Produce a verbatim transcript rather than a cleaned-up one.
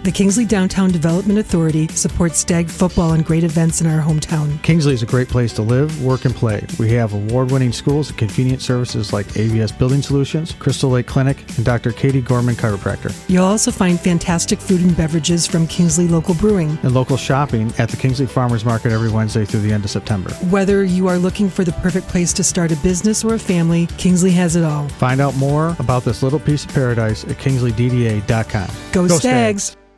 The Kingsley Downtown Development Authority supports Stag football and great events in our hometown. Kingsley is a great place to live, work, and play. We have award-winning schools and convenient services like A V S Building Solutions, Crystal Lake Clinic, and Doctor Katie Gorman Chiropractor. You'll also find fantastic food and beverages from Kingsley Local Brewing. And local shopping at the Kingsley Farmers Market every Wednesday through the end of September. Whether you are looking for the perfect place to start a business or a family, Kingsley has it all. Find out more about this little piece of paradise at kingsley d d a dot com. Go, Go Stags! Stags.